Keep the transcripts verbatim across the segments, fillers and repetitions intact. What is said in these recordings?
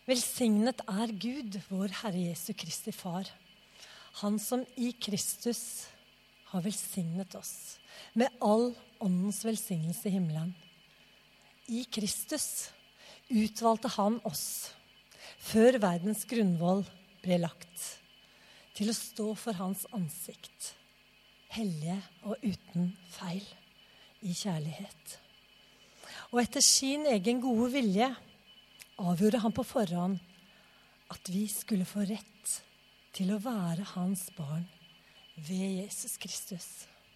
Velsignet er Gud, vår Herre Jesu Kristi Far. Han som i Kristus har velsignet oss med all åndens velsignelse i himmelen. I Kristus utvalgte han oss, før verdens grunnvoll ble lagt, til å stå for hans ansikt, hellige og uten feil, i kjærlighet. Og etter sin egen gode vilje avgjorde han på forhånd at vi skulle få rett til å være hans barn ved Jesus Kristus.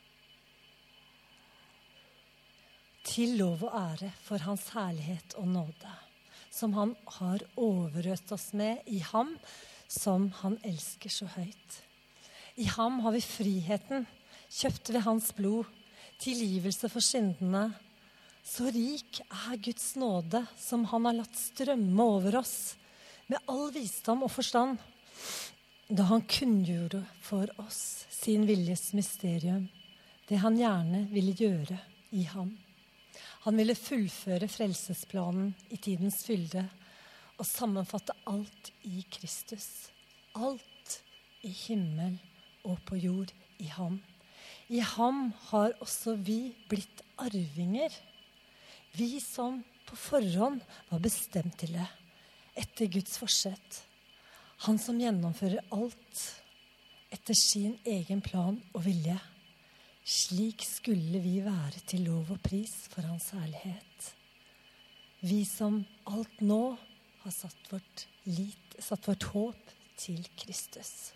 Til lov og ære for hans herlighet og nåde, som han har overøst oss med i ham, som han elsker så høyt. I ham har vi friheten, kjøpt ved hans blod, tilgivelse for syndene. Så rik er Guds nåde, som han har latt strømme over oss, med all visdom og forstand, da han kunngjorde for oss sin viljes mysterium, det han gjerne ville gjøre i ham. Han ville fullføre frelsesplanen i tidens fylde, og sammenfatte alt i Kristus. Alt i himmel og på jord i ham. I ham har også vi blitt arvinger, vi som på forhånd var bestemt til det, etter Guds forsett. Han som gjennomfører alt etter sin egen plan og vilje. Slik skulle vi være til lov og pris for hans herlighet. Vi som alt nå har satt vårt, lit, satt vårt håp til Kristus.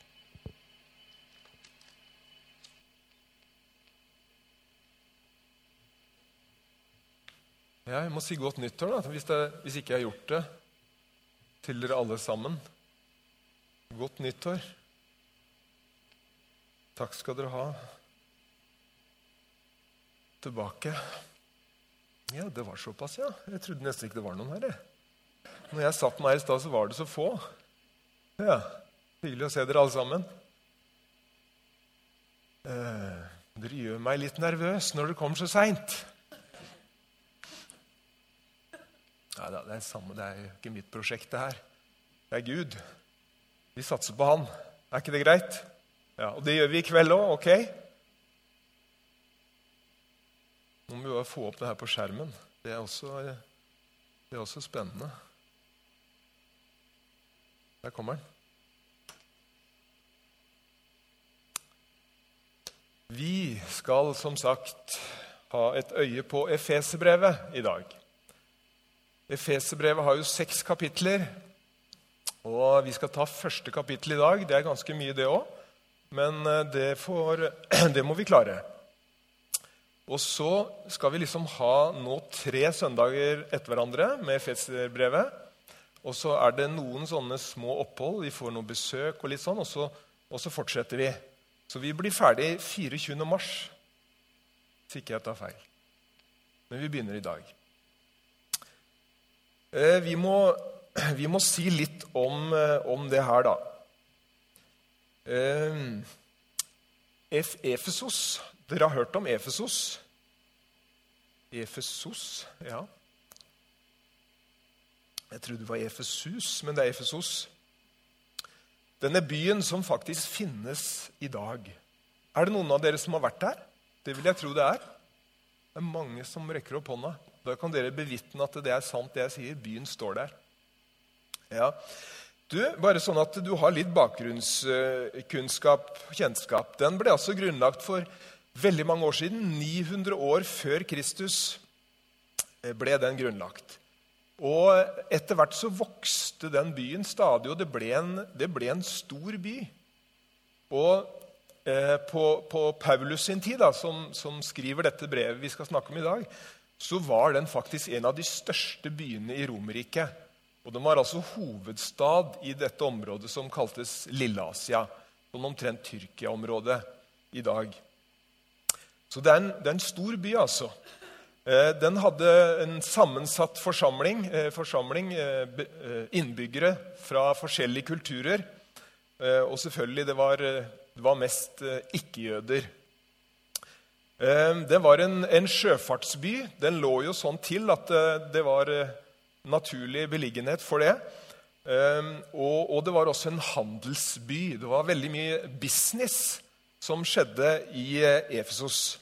Ja, jeg må si godt nyttår da, hvis, det, hvis ikke jeg har gjort det til dere alle sammen. Godt nyttår. Takk skal dere ha. Tilbake. Ja, det var såpass, ja. Jeg trodde nesten ikke det var noen her. Jeg. Når jeg satt meg her i sted, så var det så få. Ja, hyggelig å se dere alle sammen. Eh, dere gjør meg litt nervøs når dere kommer så sent. Nei, det er samme, det er jo ikke mitt prosjekt det her. Det er Gud. Vi satser på han. Er ikke det greit? Ja, og det gjør vi i kveld også, ok? Nå må vi bare få opp det her på skjermen. Det er også, det er også spennende. Der kommer den. Vi skal som sagt ha et øye på Efeserbrevet i dag. Efeserbrevet har jo seks kapitler, og vi skal ta første kapittel i dag. Det er ganske mye det også, men det, får, det må vi klare. Og så skal vi liksom ha nå tre søndager etter hverandre med Efeserbrevet, og så er det noen sånne små opphold, vi får noen besøk og litt sånn, og så, og så fortsetter vi. Så vi blir ferdig fireogtyvende mars, hvis ikke jeg tar feil. Men vi begynner i dag. Vi må, vi må si litt om, om det her da. Efesos, dere har hørt om Efesos? Efesos, ja. Jeg trodde det var Efesus, men det er Efesos. Denne byen som faktisk finnes i dag. Er det noen av dere som har vært der? Det vil jeg tro det er. Det er mange som rekker opp hånda. Da kan dere bevitne at det er sant det jeg sier. Byen står der. Ja. Du, bare sånn at du har litt bakgrunnskunnskap, kjennskap. Den ble altså grunnlagt for veldig mange år siden. ni hundre år før Kristus ble den grunnlagt. Og etter hvert så vokste den byen stadig, og det ble en, det ble en stor by. Og eh, på, på Paulus sin tid, da, som, som skriver dette brevet vi skal snakke om i dag, så var den faktisk en av de største byene i Romerriket. Og den var altså hovedstad i dette området som kaltes Lilleasia, som omtrent Tyrkia-området i dag. Så det er, en, det er en stor by, altså. Den hadde en sammensatt forsamling, forsamling innbyggere fra forskjellige kulturer. Og selvfølgelig, det var, det var mest ikke-jøder. Det var en, en sjøfartsby. Den lå jo sånn til at det var naturlig beliggenhet for det. Og, og det var også en handelsby. Det var veldig mye business som skjedde i Efesos.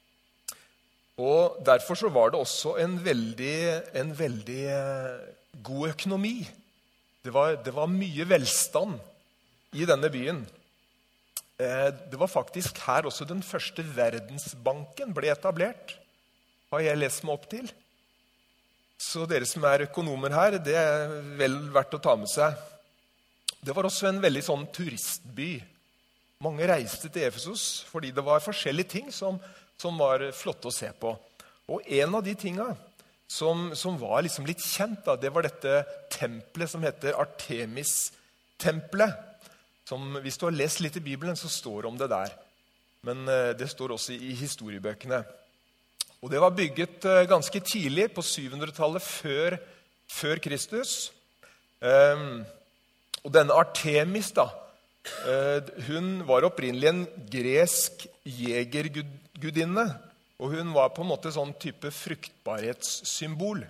Og derfor så var det også en veldig, en veldig god økonomi. Det var, det var mye velstand i denne byen. Det var faktisk her også den første verdensbanken ble etablert, har jeg lest meg opp til. Så dere som er økonomer her, det er vel verdt å ta med seg. Det var også en veldig sånn turistby. Mange reiste til Efesos fordi det var forskjellige ting som, som var flotte å se på. Og en av de tingene som, som var liksom litt kjent, da, det var dette tempelet som heter Artemis-tempelet. Som, hvis du har lest litt i Bibelen, så står det om det der. Men det står også i historiebøkene. Og det var bygget ganske tidlig, på syv hundretallet før, før Kristus. Um, og denne Artemis, da, uh, hun var opprinnelig en gresk jegergudinne, og hun var på en måte sånn type fruktbarhetssymbol.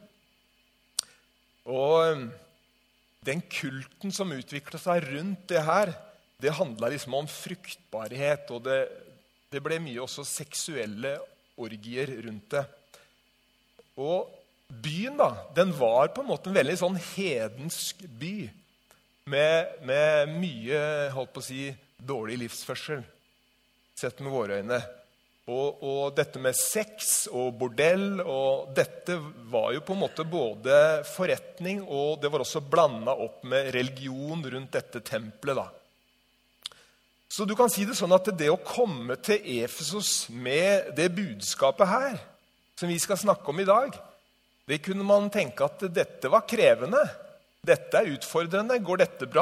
Og um, den kulten som utviklet seg rundt det her, det handlet liksom om fruktbarhet, og det, det ble mye også seksuelle orgier rundt det. Og byen da, den var på en måte en veldig sånn hedensk by, med, med mye, holdt på å si, dårlig livsførsel, sett med våre øyne. Og, og dette med sex og bordell, og dette var jo på en måte både forretning, og det var også blandet opp med religion rundt dette tempelet da. Så du kan si det sånn at det å komme til Efesos med det budskapet her, som vi skal snakke om i dag, det kunne man tenke at dette var krevende. Dette er utfordrende. Går dette bra?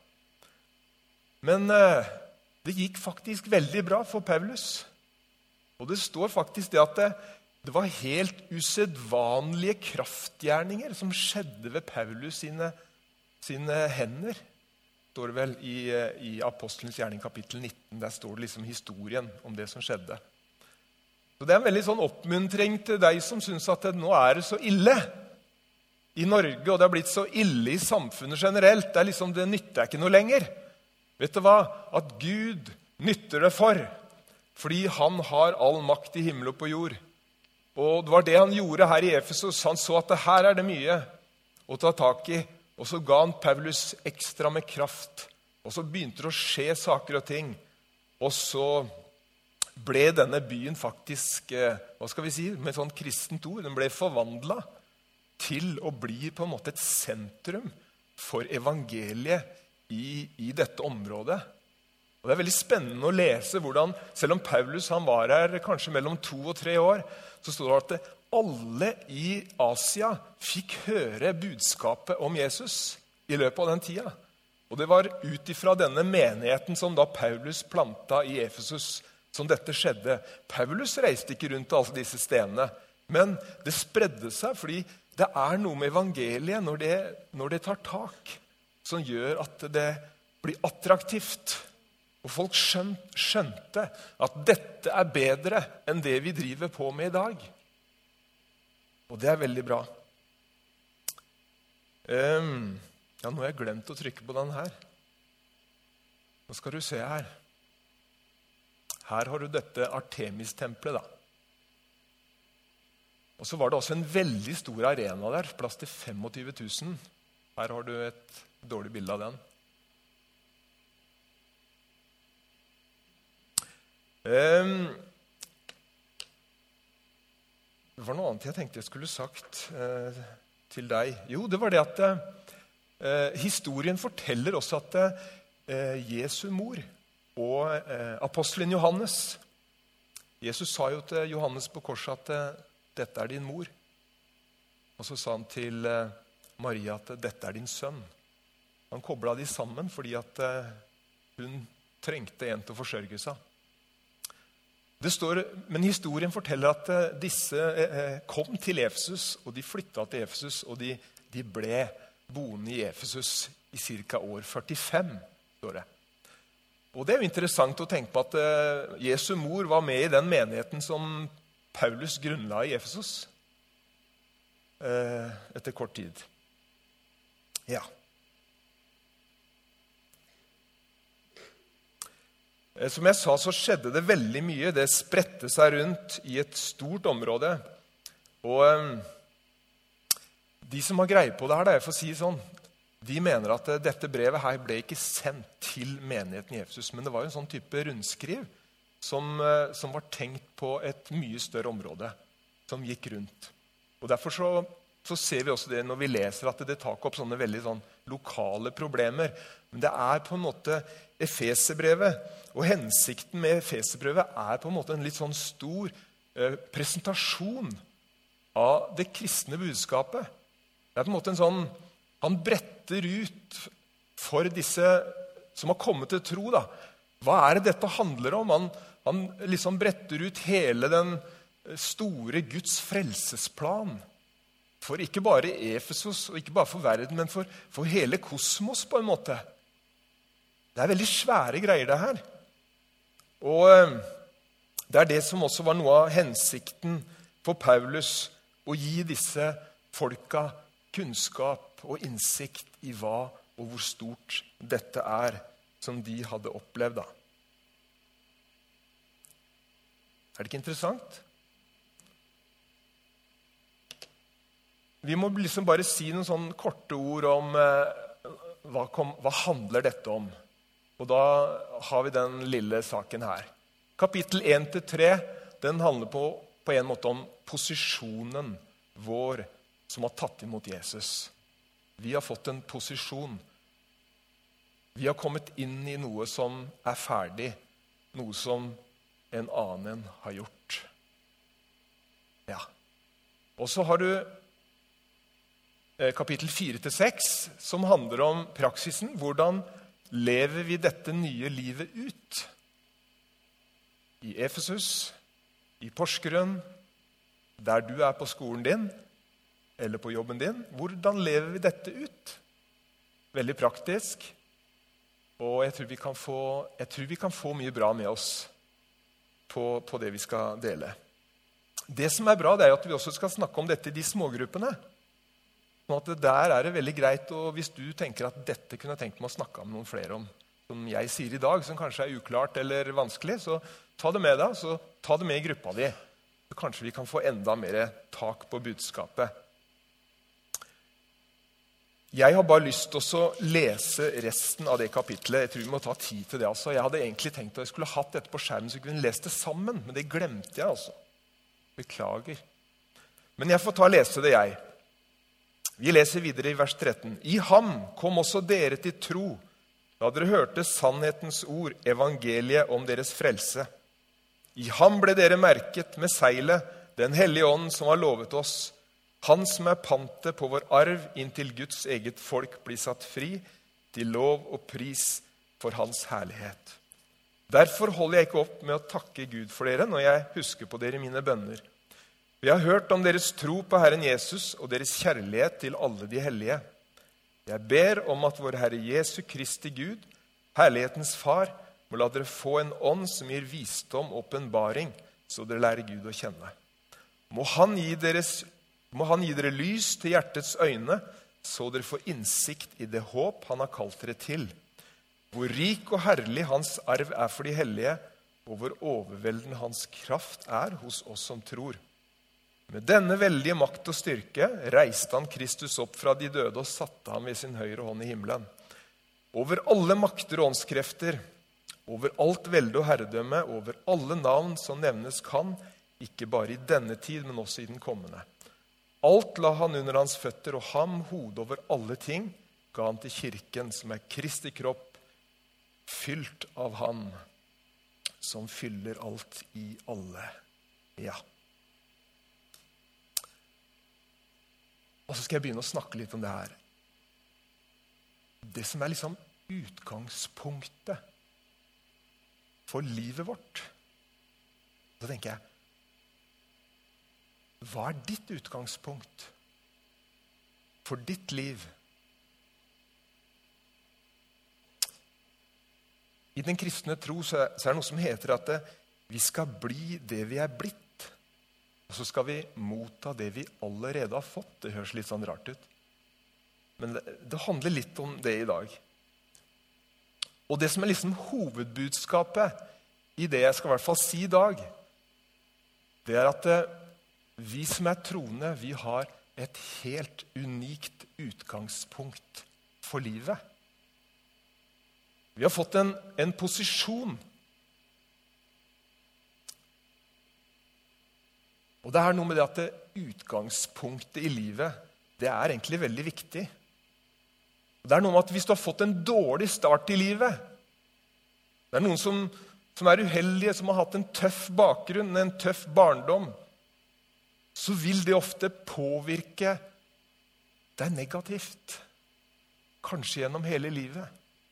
Men eh, det gikk faktisk veldig bra for Paulus. Og det står faktisk det at det, det var helt usedvanlige kraftgjerninger som skjedde ved Paulus sine, sine hender. Står det vel i, i Apostelens gjerning kapittel nitten. Der står det liksom historien om det som skjedde. Så det er en veldig sånn oppmuntring til deg som synes at det, nå er det så ille i Norge, og det har blitt så ille i samfunnet generelt. Det, er liksom, det nytter ikke noe lenger. Vet du hva? At Gud nytter det for, fordi han har all makt i himmel og på jord. Og det var det han gjorde her i Efesos. Han så at det her er det mye å ta tak i. Og så ga han Paulus ekstra med kraft. Og så begynte det å skje saker og ting. Og så ble denne byen faktisk, hva skal vi si, med sånn kristent ord, den ble forvandlet til å bli på en måte et sentrum for evangeliet i, i dette området. Og det er veldig spennende å lese hvordan, selv om Paulus han var her kanskje mellom to og tre år, så står det at det, alle i Asia fikk høre budskapet om Jesus i løpet av den tida. Og det var ut ifra denne menigheten som da Paulus planta i Efesus, som dette skjedde. Paulus reiste ikke rundt alle disse stedene, men det spredde seg, fordi det er noe med evangeliet når det, når det tar tak, som gjør at det blir attraktivt. Og folk skjønt, skjønte at dette er bedre enn det vi driver på med i dag. Og det er veldig bra. Um, ja, nå har jeg glemt å trykke på den her. Nå skal du se her. Her har du dette Artemis-tempelet da. Og så var det også en veldig stor arena der, plass til tjuefem tusen. Her har du et dårlig bilde av den. Um, Det var noe annet jeg tenkte jeg skulle sagt eh, til deg. Jo, det var det at eh, historien forteller også at eh, Jesu mor og eh, apostelen Johannes, Jesus sa jo til Johannes på korset at eh, dette er din mor. Og så sa han til eh, Maria at dette er din sønn. Han koblet de sammen fordi at eh, hun trengte en til å forsørge seg. Det står, men historien forteller at disse eh, kom til Efesus, og de flyttet til Efesus, og de, de ble boende i Efesus i cirka år førtifem, står det. Og det er jo interessant å tenke på at eh, Jesu mor var med i den menigheten som Paulus grunnla i Efesus eh, etter kort tid. Ja. Som jeg sa, så skjedde det veldig mye. Det spredte seg rundt i et stort område. Og de som har greie på det her, da, jeg får si sånn, de mener at dette brevet her ble ikke sendt til menigheten i Efesus, men det var en sånn type rundskriv som, som var tenkt på et mye større område, som gikk rundt. Og derfor så, så ser vi også det når vi leser at det tar ikke opp sånne veldig sånn lokale problemer. Men det er på en måte Efeserbrevet, og hensikten med Efeserbrevet er på en måte en litt sånn stor eh, presentasjon av det kristne budskapet. Det er på en måte en sånn, han bretter ut for disse som har kommet til tro, da. Hva er det dette handler om? Han, han liksom bretter ut hele den store Guds frelsesplan. For ikke bare Efesus, og ikke bare for verden, men for, for hele kosmos på en måte. Det er veldig svære greier det her. Og det er det som også var noe av hensikten for Paulus, å gi disse folka kunnskap og innsikt i hva og hvor stort dette er som de hadde opplevd da. Er det ikke interessant? Vi må liksom bare si noen sånne korte ord om eh, hva, kom, hva handler dette om. Og da har vi den lille saken her. Kapittel én til tre, den handler på, på en måte om posisjonen vår som har tatt imot Jesus. Vi har fått en posisjon. Vi har kommet inn i noe som er ferdig, noe som en annen har gjort. Ja. Og så har du kapittel fire til seks, som handler om praksisen. Hvordan lever vi dette nye livet ut? I Efesus, i Porsgrunn, der du er på skolen din, eller på jobben din. Hvordan lever vi dette ut? Veldig praktisk. Og jeg tror vi kan få, jeg tror vi kan få mye bra med oss på, på det vi skal dele. Det som er bra, det er at vi også skal snakke om dette i de smågruppene. Sånn at der er det veldig greit, og hvis du tenker at dette kunne jeg tenkt meg å snakke med noen flere om, som jeg sier i dag, som kanskje er uklart eller vanskelig, så ta det med deg, så ta det med i gruppa di. Så kanskje vi kan få enda mer tak på budskapet. Jeg har bare lyst til å lese resten av det kapitlet. Jeg tror vi må ta tid til det. Altså. Jeg hadde egentlig tenkt at jeg skulle hatt dette på skjermen, så kunne vi lese det sammen, men det glemte jeg altså. Beklager. Men jeg får ta og lese det, jeg. Vi leser videre i vers tretten. I ham kom også dere til tro, da dere hørte sannhetens ord, evangeliet om deres frelse. I ham ble dere merket med seilet, den hellige ånd som har lovet oss. Han som er pantet på vår arv inntil Guds eget folk blir satt fri, til lov og pris for hans herlighet. Derfor holder jeg ikke opp med å takke Gud for dere når jeg husker på dere i mine bønner. Vi har hørt om deres tro på Herren Jesus og deres kjærlighet til alle de hellige. Jeg ber om at vår Herre Jesu Kristi Gud, herlighetens far, må la dere få en ånd som gir visdom og åpenbaring, så dere lærer Gud å kjenne. Må han gi deres, må han gi dere lys til hjertets øyne, så dere får innsikt i det håp han har kalt dere til. Hvor rik og herlig hans arv er for de hellige, og hvor overveldende hans kraft er hos oss som tror. Med denne veldige makt og styrke reiste han Kristus opp fra de døde og satte ham ved sin høyre hånd i himmelen. Over alle makter og åndskrefter, over alt velde og herredømme, over alle navn som nevnes kan, ikke bare i denne tid, men også i den kommende. Alt la han under hans føtter, og ham, hodet over alle ting, ga han til kirken, som er Kristi kropp, fylt av han, som fyller alt i alle. Ja. Og så skal jeg begynne å snakke litt om det her. Det som er liksom utgangspunktet for livet vårt. Så tenker jeg, hva er ditt utgangspunkt for ditt liv? I den kristne tro så er det noe som heter at vi skal bli det vi er blitt. Og så skal vi motta det vi allerede har fått. Det høres litt sånn rart ut. Men det, det handler litt om det i dag. Og det som er liksom hovedbudskapet i det jeg skal i hvert fall si i dag, det er at eh, vi som er troende, vi har et helt unikt utgangspunkt for livet. Vi har fått en, en posisjon. Og det er noe med det at det utgangspunktet i livet, det er egentlig veldig viktig. Det er noe med at hvis du har fått en dårlig start i livet, det er noen som, som er uheldige, som har hatt en tøff bakgrunn, en tøff barndom, så vil det ofte påvirke deg negativt. Kanskje gjennom hele livet.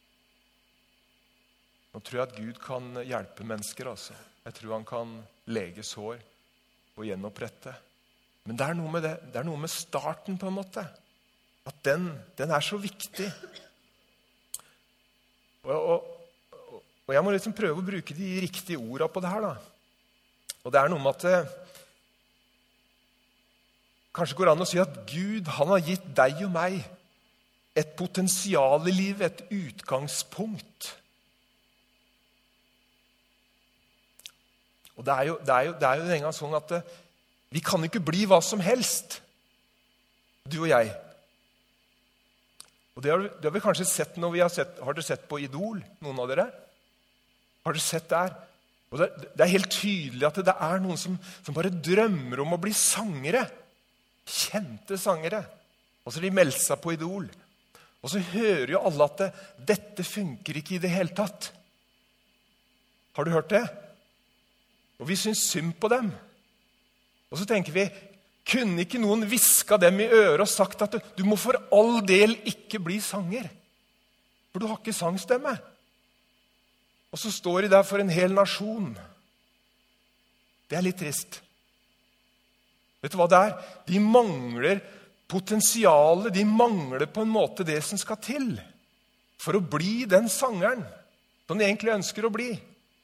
Nå tror jeg at Gud kan hjelpe mennesker, altså. Jeg tror han kan lege sår og gjenopprette. Men det er noe med det. Det er noe med starten på en måte. At den, den er så viktig. Og, og, og jeg må liksom prøve å bruke de riktige ordene på det her, da. Og det er noe med at det kanskje går an å si at Gud, han har gitt deg og meg et potensial i livet, et utgangspunkt. Og det er jo, det er jo, det er jo en gang sånn at det, vi kan ikke bli hva som helst, du og jeg. Og det har, det har vi kanskje sett når vi har sett, har dere sett på Idol, noen av dere? Har dere sett der? Og det, det er helt tydelig at det, det er noen som, som bare drømmer om å bli sangere. Kjente sangere. Og så de melder seg på Idol. Og så hører jo alle at det, dette funker ikke i det hele tatt. Har du hørt det? Og vi synes synd på dem. Og så tenker vi, kunne ikke noen viska dem i øret og sagt at du, du må for all del ikke bli sanger. For du har ikke sangstemme. Og så står de der for en hel nasjon. Det er litt trist. Vet du hva det er? De mangler potensialet, de mangler på en måte det som skal til for å bli den sangeren som de egentlig ønsker å bli.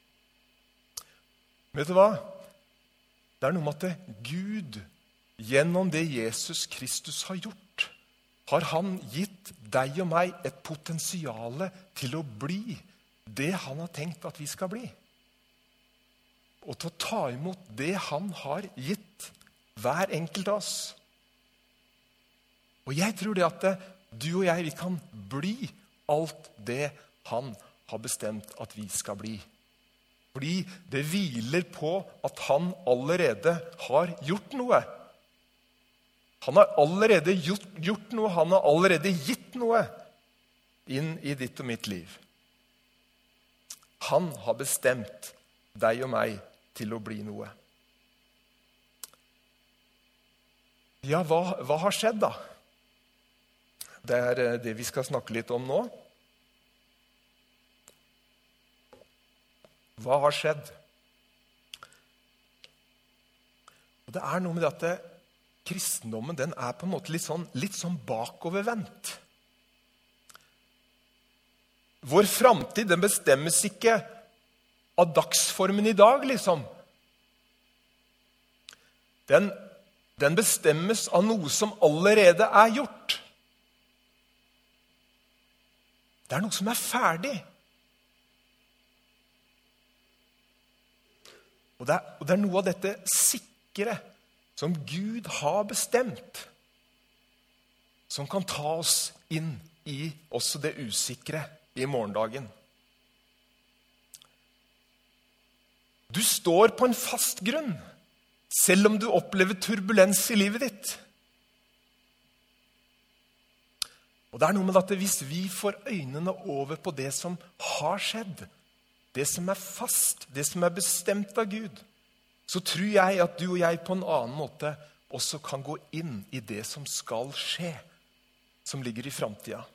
Vet du hva? Det er noe med at Gud, gjennom det Jesus Kristus har gjort, har han gitt deg og meg et potensial til å bli det han har tenkt at vi skal bli. Og til å ta imot det han har gitt hver enkelt av oss. Og jeg tror det at du og jeg, vi kan bli alt det han har bestemt at vi skal bli. Fordi det hviler på at han allerede har gjort noe. Han har allerede gjort, gjort noe, han har allerede gitt noe inn i ditt og mitt liv. Han har bestemt deg og meg til å bli noe. Ja, hva, hva har skjedd da? Det er det vi skal snakke litt om nå. Hva har skjedd? Og det er noe med det at det, kristendommen den er på en måte litt sånn, litt sånn bakovervendt. Vår framtid den bestemmes ikke av dagsformen i dag, liksom. Den Den bestemmes av noe som allerede er gjort. Det er noe som er ferdig. Og det er, og det er noe av dette sikre som Gud har bestemt, som kan ta oss inn i også det usikre i morgendagen. Du står på en fast grunn, selv om du opplever turbulens i livet ditt. Og det er noe med at hvis vi får øynene over på det som har skjedd, det som er fast, det som er bestemt av Gud, så tror jeg at du og jeg på en annen måte også kan gå inn i det som skal skje, som ligger i framtida.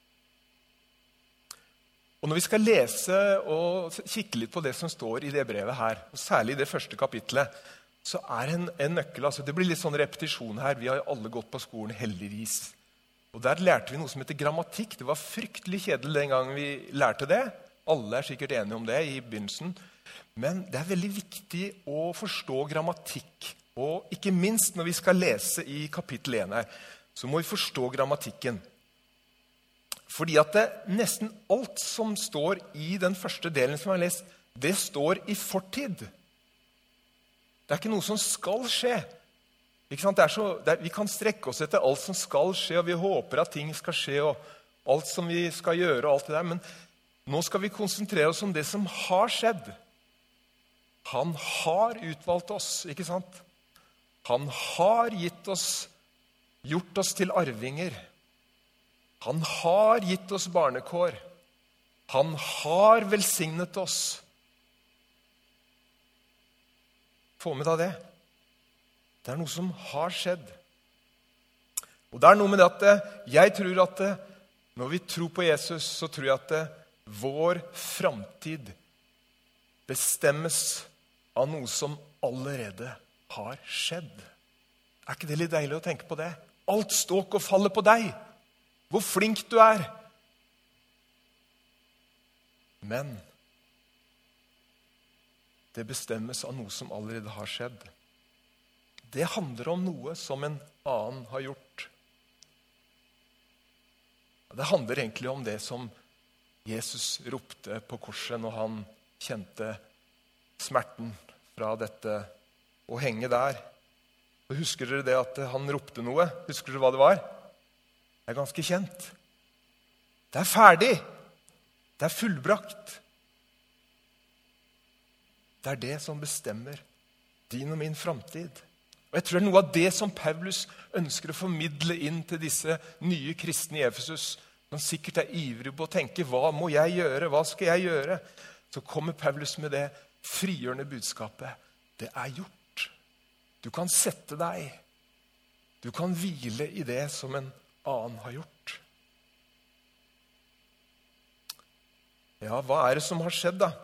Og når vi skal lese og kikke litt på det som står i det brevet her, og særlig i det første kapitlet, så er en, en nøkkel, altså det blir litt sånn repetisjon her, vi har alle gått på skolen heldigvis. Og der lærte vi noe som heter grammatikk. Det var fryktelig kjedelig den gangen vi lærte det. Alle er sikkert enige om det i begynnelsen. Men det er veldig viktig å forstå grammatikk. Og ikke minst når vi skal lese i kapittel én her, så må vi forstå grammatikken. Fordi at det, nesten alt som står i den første delen som jeg har lest, det står i fortid. Det er ikke noe som skal skje. Ikke sant? Det er så, det er, vi kan strekke oss etter alt som skal skje, og vi håper at ting skal skje, og alt som vi skal gjøre, og alt det der. Men nå skal vi konsentrere oss om det som har skjedd. Han har utvalgt oss, ikke sant? Han har gitt oss, gjort oss til arvinger. Han har gitt oss barnekår. Han har velsignet oss. Få med deg det. Det er noe som har skjedd. Og det er noe med det at jeg tror at når vi tror på Jesus, så tror jeg at vår framtid bestemmes av noe som allerede har skjedd. Er ikke det litt deilig å tenke på det? Alt står ikke og faller på deg. Hvor flink du er. Men det bestemmes av noe som allerede har skjedd. Det handler om noe som en annen har gjort. Det handler egentlig om det som Jesus ropte på korset når han kjente smerten fra dette å henge der. Og husker dere det at han ropte noe? Husker dere hva det var? Det er ganske kjent. Det er ferdig. Det er fullbrakt. Det er det som bestemmer din og min framtid. Og jeg tror det er noe av det som Paulus ønsker å formidle inn til disse nye kristne i Efesus, som sikkert er ivrig på å tenke, hva må jeg gjøre, hva skal jeg gjøre? Så kommer Paulus med det frigjørende budskapet. Det er gjort. Du kan sette deg. Du kan hvile i det som en annen har gjort. Ja, hva er det som har skjedd da?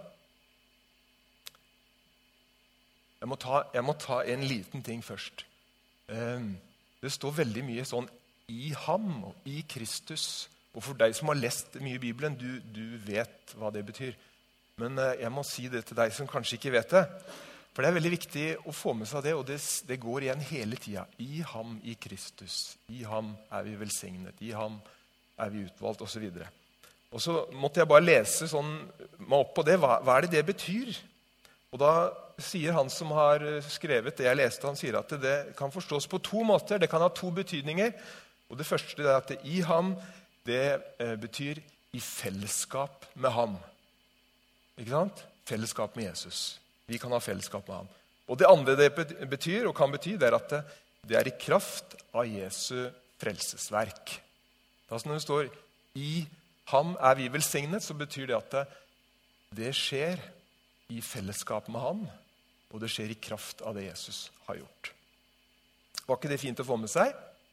Jeg må ta, jeg må ta en liten ting først. Det står veldig mye sånn i ham og i Kristus. Og for deg som har lest mye i Bibelen, du, du vet hva det betyr. Men jeg må si det til deg som kanskje ikke vet det. For det er veldig viktig å få med seg det, og det, det går igjen hele tiden. I ham, i Kristus. I ham er vi velsignet. I ham er vi utvalgt, og så videre. Og så måtte jeg bare lese sånn, meg opp på det. Hva, hva er det det betyr? Og da sier han som har skrevet det jeg leste, han sier at det kan forstås på to måter. Det kan ha to betydninger. Og det første er at det, i ham, det eh, betyr i fellesskap med ham. Ikke sant? Fellesskap med Jesus. Vi kan ha fellesskap med ham. Og det andre det betyr, og kan bety, det er at det, det er i kraft av Jesu frelsesverk. Altså når det står i ham er vi velsignet, så betyr det at det, det skjer i fellesskap med ham, og det skjer i kraft av det Jesus har gjort. Var ikke det fint å få med seg?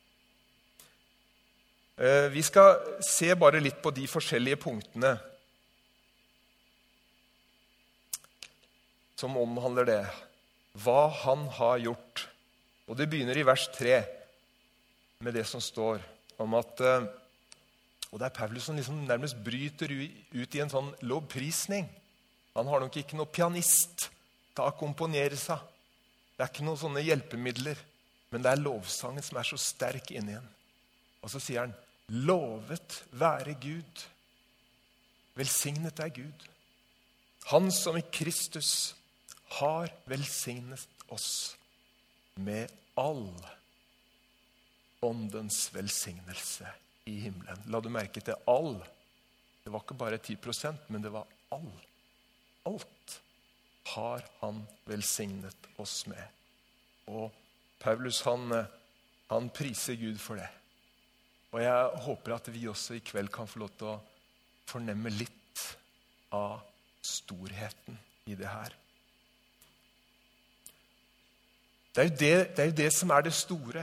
Vi skal se bare litt på de forskjellige punktene som omhandler det. Hva han har gjort. Og det begynner i vers tre med det som står om at, og det er Paulus som liksom nærmest bryter ut i en sånn lovprisning. Han har nok ikke noe pianist til å akkompagnere seg. Det er ikke noen sånne hjelpemidler, men det er lovsangen som er så sterk inni en. Og så sier han, lovet være Gud. Velsignet er Gud. Han som i Kristus har velsignet oss med all åndens velsignelse i himmelen. La du merke til all. Det var ikke bare ti prosent, men det var all. Alt har han velsignet oss med. Og Paulus, han, han priser Gud for det. Og jeg håper at vi også i kveld kan få lov til å fornemme litt av storheten i det her. Det er jo det, det, er jo det som er det store.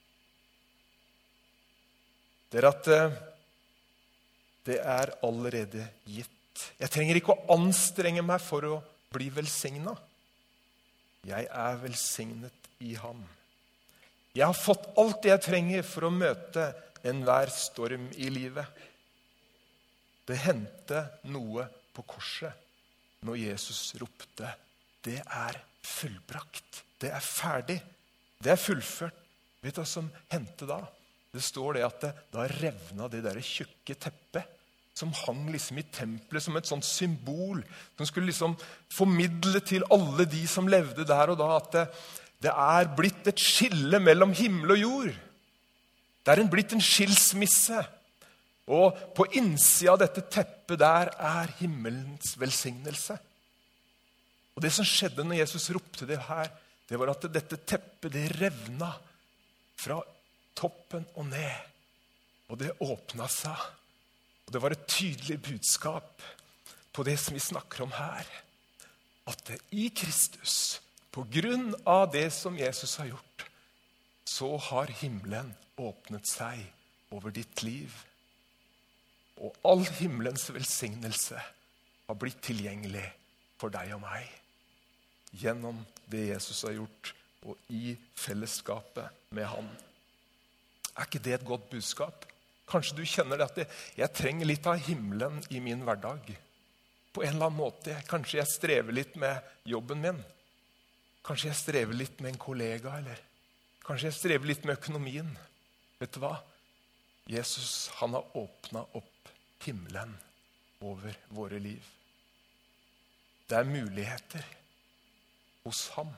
Det er at det er allerede gitt. Jeg trenger ikke å anstrenge meg for å bli velsignet. Jeg er velsignet i ham. Jeg har fått alt det jeg trenger for å møte enhver storm i livet. Det hendte noe på korset når Jesus ropte, det er fullbrakt. Det er ferdig. Det er fullført. Vet du hva som hendte da? Det står det at det, da revna det der tjukke teppet som hang liksom i tempelet som et sånt symbol, som skulle liksom formidle til alle de som levde der og da, at det, det er blitt et skille mellom himmel og jord. Det er en blitt en skilsmisse. Og på innsida av dette teppet der er himmelens velsignelse. Og det som skjedde når Jesus ropte det her, det var at dette teppet det revna fra toppen og ned. Og det åpna seg. Og det var et tydelig budskap på det som vi snakker om her. At det i Kristus, på grunn av det som Jesus har gjort, så har himmelen åpnet seg over ditt liv. Og all himmelens velsignelse har blitt tilgjengelig for deg og meg. Gjennom det Jesus har gjort, og i fellesskapet med han. Er ikke det et godt budskap? Kanskje du kjenner det at jeg trenger litt av himmelen i min hverdag. På en eller annen måte. Kanskje jeg strever litt med jobben min. Kanskje jeg strever litt med en kollega, eller kanskje jeg strever litt med økonomien. Vet du hva? Jesus, han har åpnet opp himmelen over våre liv. Det er muligheter hos ham.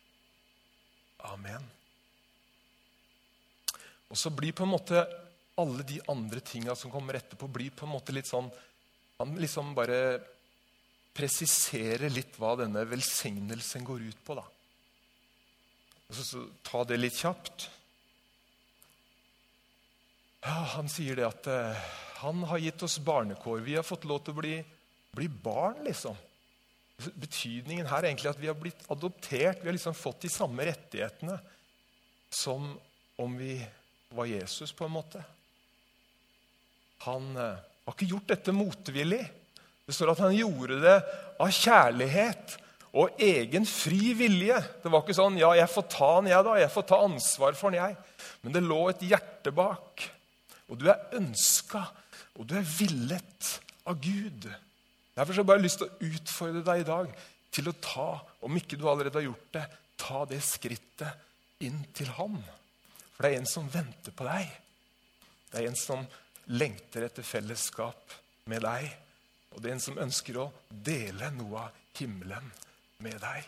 Amen. Og så blir på en måte alle de andre tingene som kommer etterpå, blir på en måte litt sånn, han liksom bare presiserer litt hva denne velsignelsen går ut på da. Og så, så ta det litt kjapt. Ja, han sier det at uh, han har gitt oss barnekår. Vi har fått lov til å bli, bli barn, liksom. Betydningen her er egentlig at vi har blitt adoptert. Vi har liksom fått de samme rettighetene som om vi var Jesus, på en måte. Han uh, har ikke gjort dette motvillig. Det står at han gjorde det av kjærlighet og egen fri vilje. Det var ikke sånn, ja, jeg får ta han, jeg da. Jeg får ta ansvar for han, jeg. Men det lå et hjerte bak. Og du er ønsket, og du er villet av Gud. Derfor har jeg bare lyst til å utfordre deg i dag til å ta, om ikke du allerede har gjort det, ta det skrittet inn til ham. For det er en som venter på deg. Det er en som lengter etter fellesskap med deg. Og det er en som ønsker å dele noe av himmelen med deg.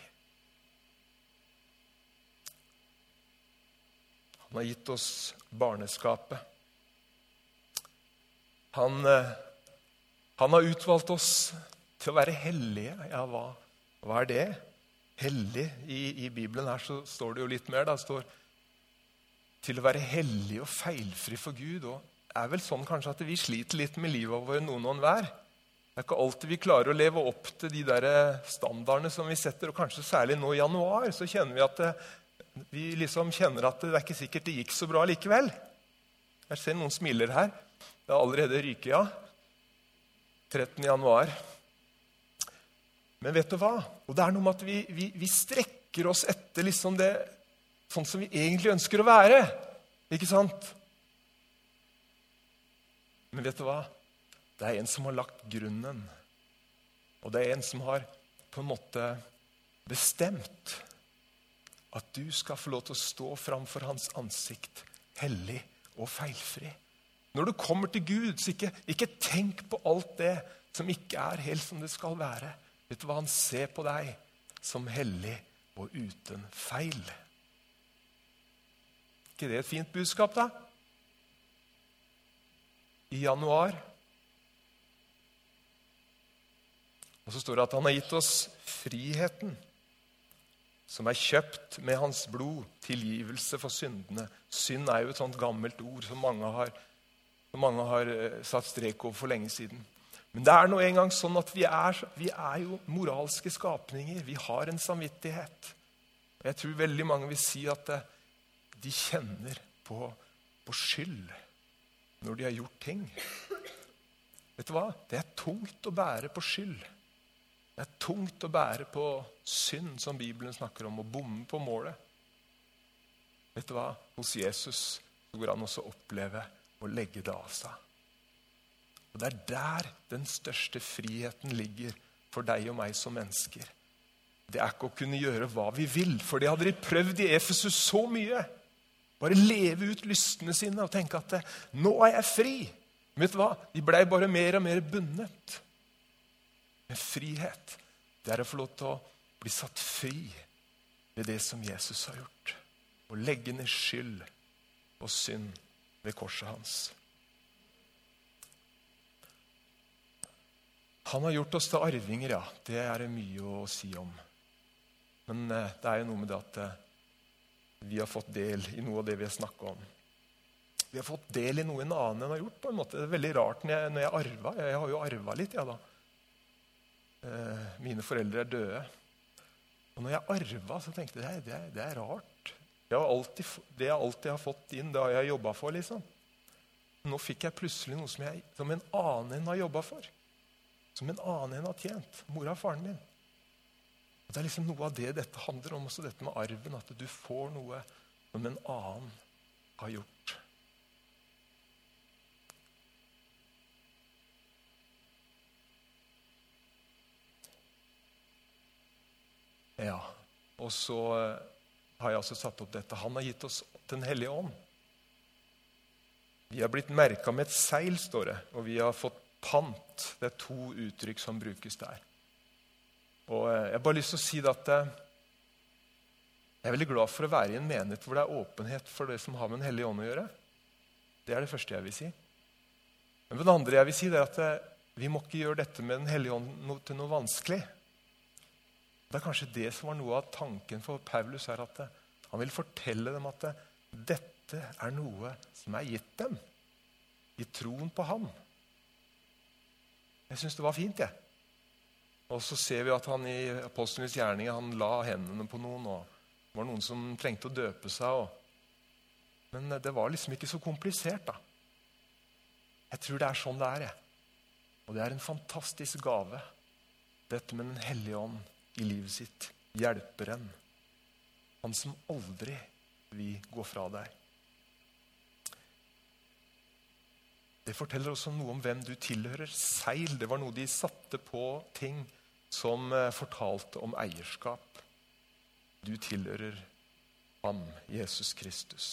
Han har gitt oss barneskapet. Han, han har utvalgt oss til å være hellige. Ja, hva, hva er det? Hellig. I, I Bibelen her så står det jo litt mer. Det står til å være hellig og feilfri for Gud. Og det er vel sånn kanskje at vi sliter litt med livet over noen og hver. Det er ikke alltid vi klarer å leve opp til de der standardene som vi setter, og kanskje særlig nå i januar, så kjenner vi at det, vi liksom kjenner at det er ikke sikkert det gikk så bra likevel. Jeg ser noen smiler her. Det er allerede ryket, ja. trettende januar. Men vet du hva? Og det er noe med at vi, vi, vi strekker oss etter liksom det, sånn som vi egentlig ønsker å være. Ikke sant? Men vet du hva? Det er en som har lagt grunnen, og det er en som har på en måte bestemt at du skal få lov til å stå framfor hans ansikt, hellig og feilfri. Når du kommer til Gud, så ikke, ikke tenk på alt det som ikke er helt som det skal være. Vet du hva? Han ser på deg som hellig og uten feil. Ikke det et fint budskap da? I januar. Og så står det at han har gitt oss friheten, som er kjøpt med hans blod, tilgivelse for syndene. Synd er jo et sånt gammelt ord som mange har, som mange har satt strek over for lenge siden. Men det er nå en gang sånn at vi er, vi er jo moralske skapninger. Vi har en samvittighet. Og jeg tror veldig mange vil si at de kjenner på, på skyld når de har gjort ting. Vet du hva? Det er tungt å bære på skyld. Det er tungt å bære på synd, som Bibelen snakker om, og bomme på målet. Vet du hva? Hos Jesus så går han også å oppleve å legge det av seg. Og det er der den største friheten ligger for deg og meg som mennesker. Det er ikke å kunne gjøre hva vi vil, for det hadde de prøvd i Efesus så mye. Bare leve ut lystene sine og tenke at nå er jeg fri. Vet du hva? De ble bare mer og mer bundet. Men frihet, det er å få lov til å bli satt fri ved det som Jesus har gjort. Og legge ned skyld og synd ved korset hans. Han har gjort oss til arvinger, ja. Det er det mye å si om. Men eh, det er jo noe med det at eh, vi har fått del i noe av det vi har snakket om. Vi har fått del i noe en annen har gjort på en måte. Det er veldig rart når jeg, når jeg arvet. Jeg har jo arvet litt, ja da. Eh, mine foreldre er døde. Og når jeg arvet, så tenkte jeg, det er, det er rart. Jeg har alltid, det jeg alltid har fått inn, det har jeg jobbet for, liksom. Nå fikk jeg plutselig noe som, jeg, som en annen har jobbet for. Som en annen har tjent. Mora og faren min. Og det er liksom noe av det dette handler om, også dette med arven, at du får noe som en annen har gjort. Ja, og så har jeg altså satt opp dette. Han har gitt oss den hellige ånd. Vi har blitt merket med et seil, står det, og vi har fått pant. Det er to uttrykk som brukes der. Og jeg har bare lyst til å si det at jeg er veldig glad for å være i en menighet hvor det er åpenhet for det som har med den hellige ånd å gjøre. Det er det første jeg vil si. Men det andre jeg vil si det er at vi må ikke gjøre dette med den hellige ånd til noe vanskelig. Det er kanskje det som var noe av tanken for Paulus er at han vil fortelle dem at dette er noe som er gitt dem i troen på ham. Jeg synes det var fint, jeg. Og så ser vi at han i apostlenes gjerning, han la hendene på noen, og det var noen som trengte å døpe seg. Og... Men det var liksom ikke så komplisert, da. Jeg tror det er sånn det er, jeg. Og det er en fantastisk gave, dette med den hellige ånd i livet sitt. Hjelperen. Han som aldri vil gå fra deg. Det forteller også noe om hvem du tilhører. Seil, det var noe de satte på ting som fortalte om eierskap. Du tilhører ham, Jesus Kristus.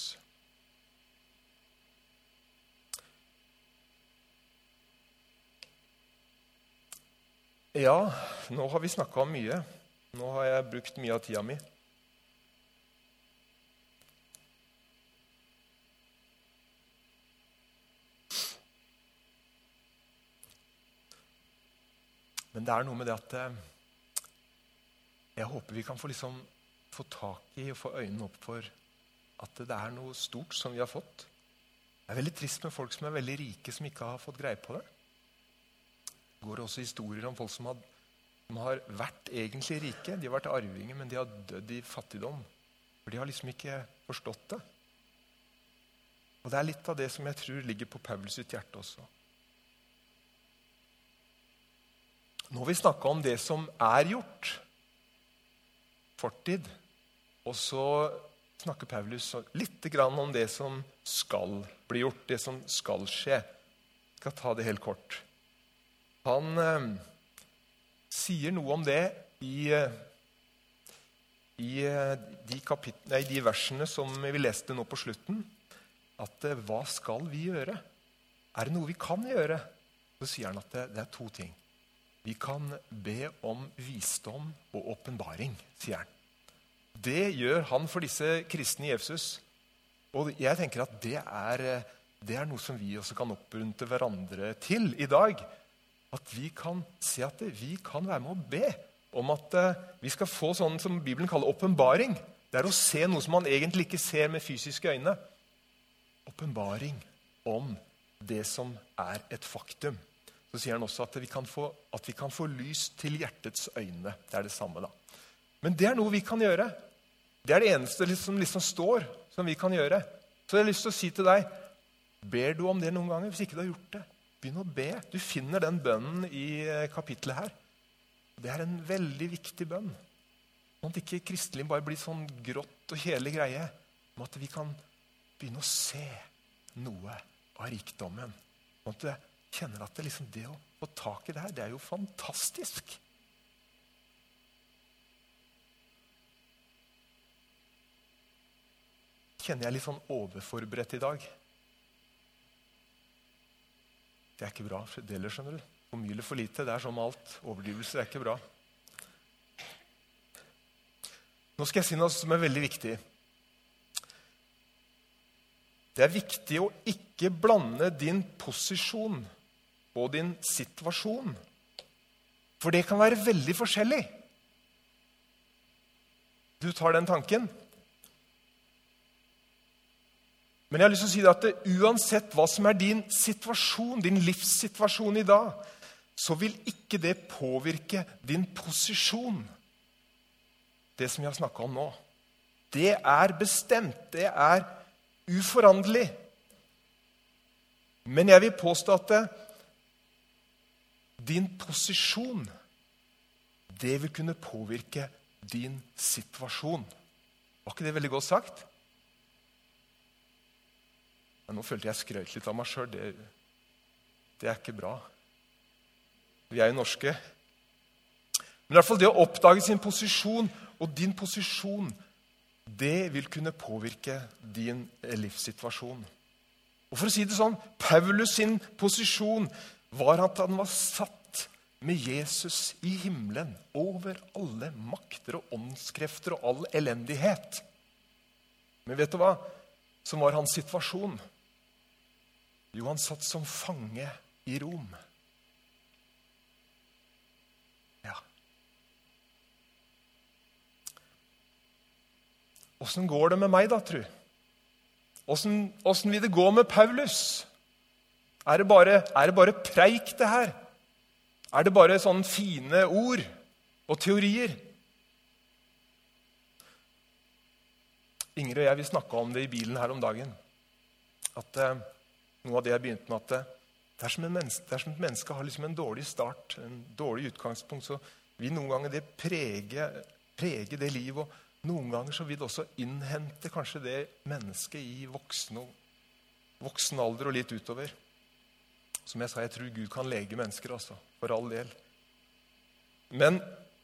Ja, nå har vi snakket om mye. Nå har jeg brukt mye av tida mi. Men det er noe med det at jeg håper vi kan få, liksom, få tak i og få øynene opp for at det er noe stort som vi har fått. Det er veldig trist med folk som er veldig rike, som ikke har fått greie på det. Det går også historier om folk som har, som har vært egentlig rike. De har vært arvinger, men de har dødd i fattigdom. For de har liksom ikke forstått det. Og det er litt av det som jeg tror ligger på Paulus sitt hjerte også. Nå har vi snakket om det som er gjort, fortid, og så snakker Paulus litt grann om det som skal bli gjort, det som skal skje. Jeg skal ta det helt kort. Han eh, sier noe om det i, i, de kapit- nei, de versene som vi leste nå på slutten, at eh, hva skal vi gjøre? Er det noe vi kan gjøre? Så sier han at det, det er to ting. Vi kan be om visdom og åpenbaring, sier han. Det gjør han for disse kristne i Efesus. Og jeg tenker at det er, det er noe som vi også kan oppmuntre hverandre til i dag. At vi kan se at vi kan være med å be om at vi skal få sånn som Bibelen kaller åpenbaring. Det er å se noe som man egentlig ikke ser med fysiske øyne. Åpenbaring om det som er et faktum. Så sier han også at vi, kan få, at vi kan få lys til hjertets øyne. Det er det samme da. Men det er noe vi kan gjøre. Det er det eneste som liksom står som vi kan gjøre. Så jeg har lyst til å si til deg, ber du om det noen ganger? Hvis ikke du har gjort det, begynn å be. Du finner den bønnen i kapitlet her. Det er en veldig viktig bønn. Sånn at ikke kristelig bare blir sånn grått og kjedelig greie. Men at vi kan begynne å se noe av rikdommen. Sånn at det kjenner at det, liksom det å få tak i det her, det er jo fantastisk. kjenner jeg litt sånn overforberedt i dag. Det er ikke bra, for det deler, skjønner du. For mye eller for lite, det er som alt. Overdrivelser er ikke bra. Nå skal jeg si noe som er veldig viktig. Det er viktig å ikke blande din posisjon og din situasjon. For det kan være veldig forskjellig. Du tar den tanken. Men jeg har lyst til å si det at det, uansett hva som er din situasjon, din livssituasjon i dag, så vil ikke det påvirke din posisjon. Det som vi har snakket om nå. Det er bestemt, det er uforanderlig. Men jeg vil påstå at det, din posisjon, det vil kunne påvirke din situasjon. Var ikke det veldig godt sagt? Men nå følte jeg skrøt litt av meg selv. Det, det er ikke bra. Vi er jo norske. Men i hvert fall det å oppdage sin posisjon, og din posisjon, det vil kunne påvirke din livssituasjon. Og for å si det sånn, Paulus sin posisjon var at han var satt med Jesus i himmelen over alle makter og åndskrefter og all elendighet. Men vet du hva som var hans situasjon? Jo, han satt som fange i Rom. Ja. Hvordan går det med meg da, tru? Hvordan, hvordan vil det gå med Paulus? Er det bare, er det bare preik det her? Er det bare sånne fine ord og teorier? Ingrid og jeg, vi snakket om det i bilen her om dagen. At eh, noe av det jeg begynte med, at eh, det er som en menneske, det er som et menneske har liksom en dårlig start, en dårlig utgangspunkt, så vil noen ganger det prege, prege det livet, og noen ganger så vil det også innhente kanskje det mennesket i voksen, og, voksen alder og litt utover. Som jeg sa, jeg tror Gud kan lege mennesker, altså, for all del. Men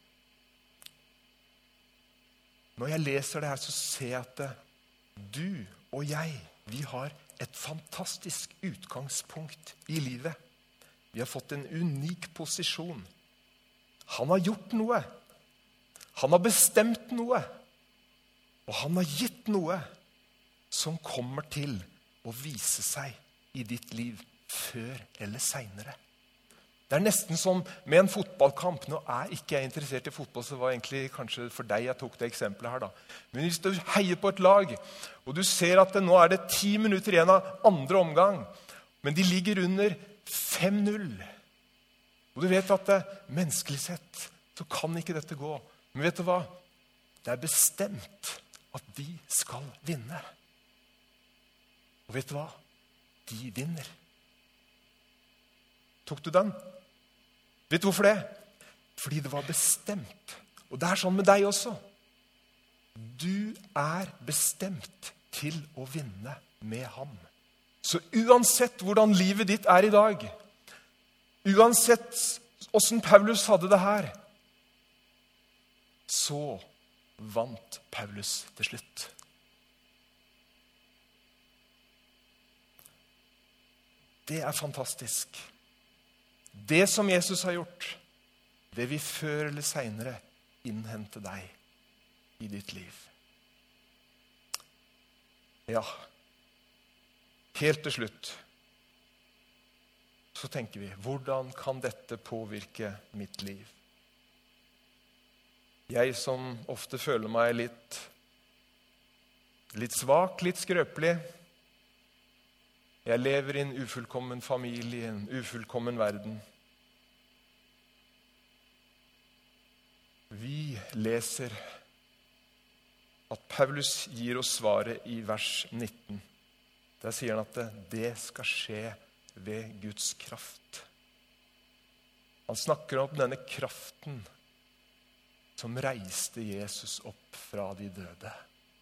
når jeg leser det her, så ser jeg at du og jeg, vi har et fantastisk utgangspunkt i livet. Vi har fått en unik posisjon. Han har gjort noe. Han har bestemt noe. Og han har gitt noe som kommer til å vise seg i ditt liv før eller senere. Det er nesten som med en fotballkamp. Nå er ikke jeg interessert i fotball, så det var egentlig kanskje for deg jeg tok det eksempelet her da. Men hvis du heier på et lag, og du ser at det, nå er det ti minutter igjen av andre omgang, men de ligger under fem null. Og du vet at det, menneskelig sett, så kan ikke dette gå. Men vet du hva? Det er bestemt at de skal vinne. Og vet du hva? De vinner. Tok du den? Vet du hvorfor det? Fordi det var bestemt. Og det er sånn med deg også. Du er bestemt til å vinne med ham. Så uansett hvordan livet ditt er i dag, uansett hvordan Paulus hadde det her, så vant Paulus til slutt. Det er fantastisk. Det som Jesus har gjort, det vil før eller senere innhente deg i ditt liv. Ja, helt til slutt så tenker vi, hvordan kan dette påvirke mitt liv? Jeg som ofte føler meg litt, litt svak, litt skrøpelig. Jeg lever i en ufullkommen familie, i en ufullkommen verden. Vi leser at Paulus gir oss svaret i vers nitten. Der sier han at det, det skal skje ved Guds kraft. Han snakker om denne kraften som reiste Jesus opp fra de døde.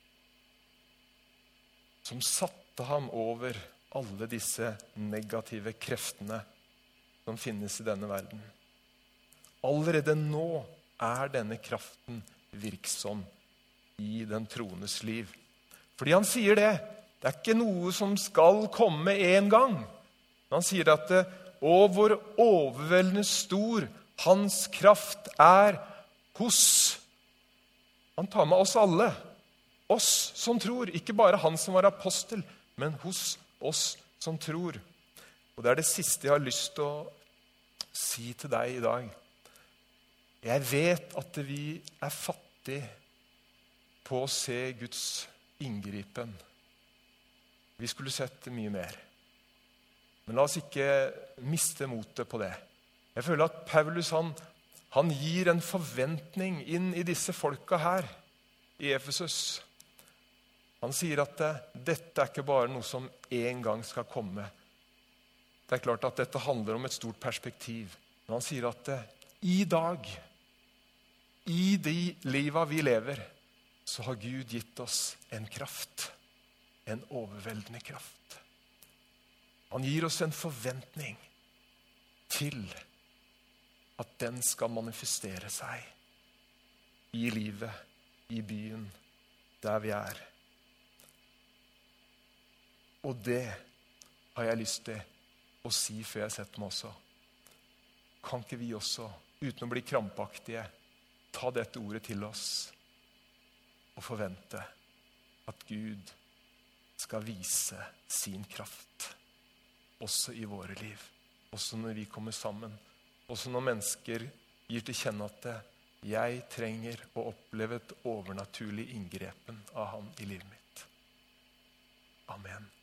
Som satte ham over alle disse negative kreftene som finnes i denne verden. Allerede nå er denne kraften virksom i den troendes liv. Fordi han sier det. Det er ikke noe som skal komme en gang. Han sier at det, «Å, hvor overveldende stor hans kraft er hos». Han tar med oss alle. Oss som tror. Ikke bare han som var apostel, men hos oss som tror. Og det er det siste jeg har lyst til å si til deg i dag. Jeg vet at vi er fattige på å se Guds inngripen. Vi skulle sett mye mer. Men la oss ikke miste motet på det. Jeg føler at Paulus han, han gir en forventning inn i disse folka her i Efesus. Han sier at det, dette er ikke bare noe som en gang skal komme. Det er klart at dette handler om et stort perspektiv. Men han sier at det, i dag, i de livet vi lever, så har Gud gitt oss en kraft. En overveldende kraft. Han gir oss en forventning til at den skal manifestere seg i livet, i byen, der vi er. Og det har jeg lyst til å si før jeg setter meg også. Kan ikke vi også, uten å bli krampaktige, ta dette ordet til oss og forvente at Gud skal vise sin kraft også i våre liv, også når vi kommer sammen, også når mennesker gir til kjenne at jeg trenger å oppleve et overnaturlig inngrepen av han i livet mitt. Amen.